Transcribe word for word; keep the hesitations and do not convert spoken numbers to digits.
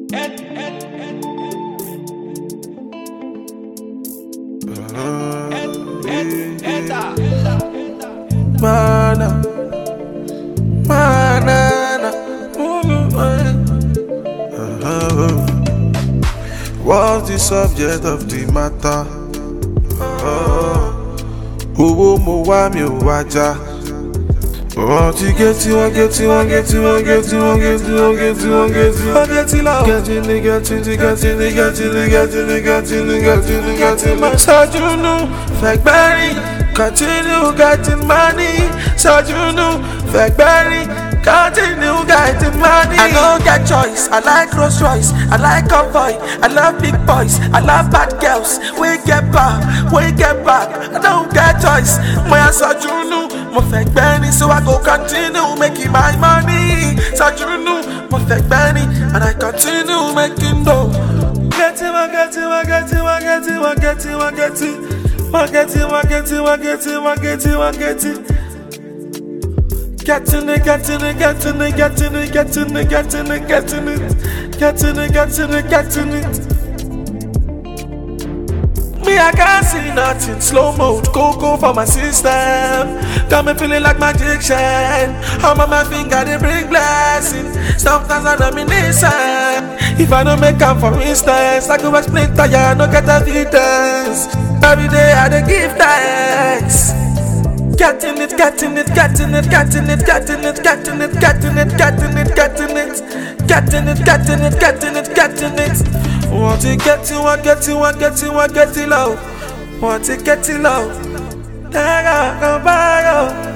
Mana, mana, uh-huh. What's the subject of the matter? Owó mo wá mi ò wájà. Oh, to get you, I get you, I get you, I get you, I get you, I get you, I get you, I get you, I get you, I get you, I get you, I get you, I get you, I get you, I get you, I get you, my Sajunu, Fagbari, continue getting money, Sajunu, Fagbari, continue getting money. I don't get choice, I like Rolls Royce, I like convoy, I love big boys, I love bad girls. We get back, we get back, I don't get choice, my Sajunu. Mo fẹ́ gbẹ́ni, so I go continue making my money. Sajunu, mo fẹ́ gbẹ́ni, and I continue making dough. Get it, I get it, I get it, I get it, I get it, I get it, I get it, I get it, I get it, I get it, I get it. Getting it, getting it, getting it, getting it, getting it, getting it, getting it, getting it, getting it, getting it. Me, I can't see nothing. Slow mode, go go for my system. Got me feeling like magician. I'm on my finger, they bring blessing. Sometimes I don't mean listen. If I don't make up for instance, I go explain to ya, no get evidence. Every day I dey give thanks. Getting it, getting it, getting it, getting it, getting it, getting it, getting it, getting it, getting it, getting it, getting it, getting it, getting it. Want to get you, I get you, I get you, I get you low. Want to get you low. There I go,